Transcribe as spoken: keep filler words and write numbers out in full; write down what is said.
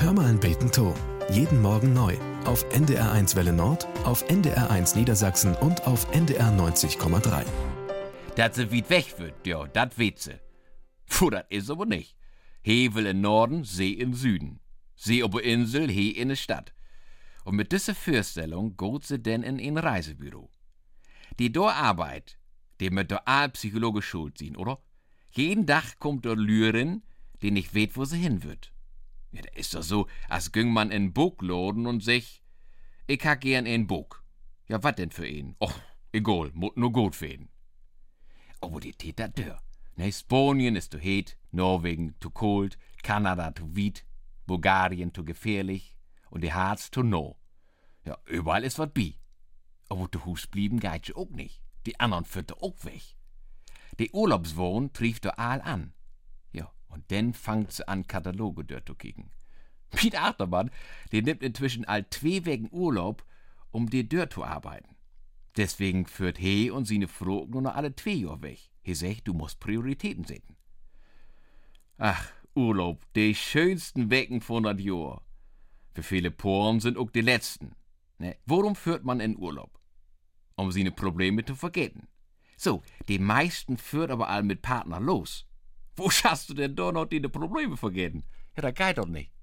Hör mal ein Beten to. Jeden Morgen neu. Auf N D R eins Welle Nord, auf N D R eins Niedersachsen und auf N D R neunzig Komma drei. Dass sie weit weg wird, ja, das weet sie. Puh, das is aber nicht. He will in Norden, See in Süden. See ob Insel, he in de Stadt. Und mit dieser Vorstellung geht sie denn in ein Reisebüro. Die do Arbeit, die mit der all psychologisch schuld sind, oder? Jeden Tag kommt der Lürin, die nicht weet, wo sie hin wird. Ja, da ist doch so, als ging man in Buchladen und sich, ich ha gern ein Buch. Ja, wat denn für ihn? Och, egal, mut nur gut für ihn. Aber die tät dat dör. Ne, Spanien ist zu heet, Norwegen zu kalt, Kanada zu weit, Bulgarien zu gefährlich und die Harz zu no. Ja, überall ist wat bi. Aber zu Hus blieben geht sie auch nicht. Die anderen führte auch weg. Die Urlaubswohn trifft er all an. Ja, und dann fangt sie an, Kataloge dort zu kicken. Piet Achtermann, der nimmt inzwischen all zwei Wochen Urlaub, um die dort zu arbeiten. Deswegen führt he und seine Frau nur noch alle zwei Jahre weg. He sagt, du musst Prioritäten setzen. Ach, Urlaub, die schönsten Wochen von dat Jahr. Für viele Poren sind auch die letzten. Ne? Worum führt man in Urlaub? Um seine Probleme zu vergessen. So, die meisten führt aber all mit Partner los. Wo schaffst du denn da noch deine Probleme vergessen? Ja, das geht doch nicht.